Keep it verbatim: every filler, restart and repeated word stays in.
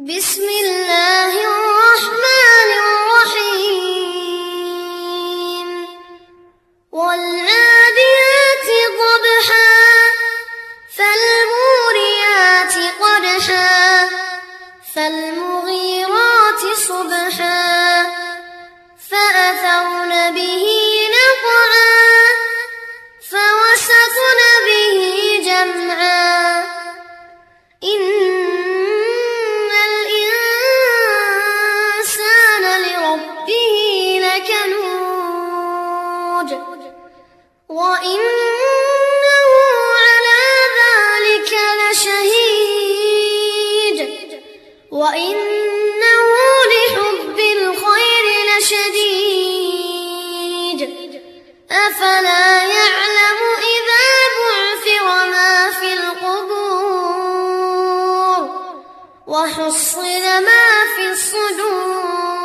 بسم الله الرحمن الرحيم والعاديات ضبحا فالموريات قدحا فالمغيرات صبحا فأثرن به نقعا فوسطن به جمعا إن الإنسان لربه لكنود وإنه على ذلك لشهيد وإنه لحب الخير لشديد أفلا يعلم إذا بعثر ما في القبور وحصل ما في الصدور